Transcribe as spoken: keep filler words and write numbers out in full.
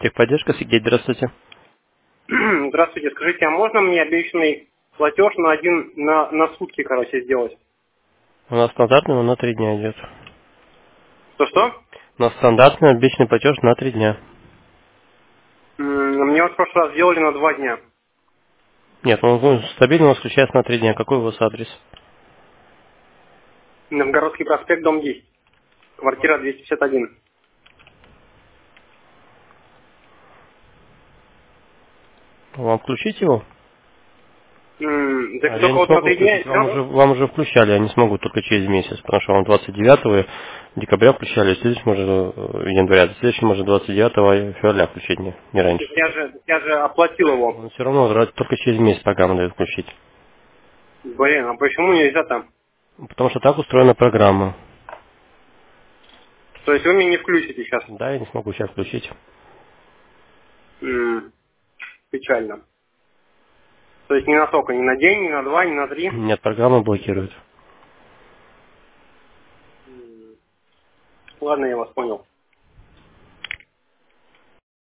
Техподдержка, Сергей, здравствуйте. Здравствуйте, скажите, а можно мне обещанный платеж на один, на, на сутки, короче, сделать? У нас стандартный, он на три дня идет. Что-что? У нас стандартный обещанный платеж на три дня. М, Мне вот в прошлый раз сделали на два дня. Нет, он ну, стабильно у нас включается на три дня. Какой у вас адрес? Новгородский проспект, дом десять, квартира двести пятьдесят один. Вам включить его? М, Так А я только не вот на смогу три дня и включить. все Вам равно? уже, вам уже включали, я не смогу только через месяц, потому что вам двадцать девятого декабря включали, следующий может э, января, следующий может двадцать девятого февраля включить, не, не раньше. Так Я же, я же оплатил его. Он все равно вроде только через месяц программа дает включить. Блин, а почему нельзя там? Потому что так устроена программа. То есть вы мне не включите сейчас? Да, я не смогу сейчас включить. М, Печально. То есть ни на сколько, ни на день, ни на два, ни на три? Нет, программа блокирует. Ладно, я вас понял.